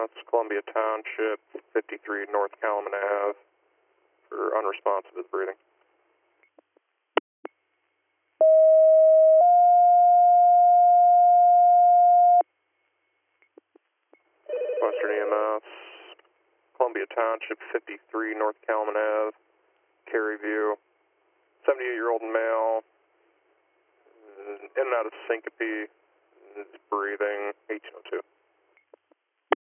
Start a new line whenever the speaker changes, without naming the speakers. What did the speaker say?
EMS, Columbia Township, 53 North Calumet Ave, for unresponsive is breathing. Western EMS, Columbia Township, 53 North Calumet Ave, Cary View, 78-year-old male, in and out of syncope, is breathing, 1802.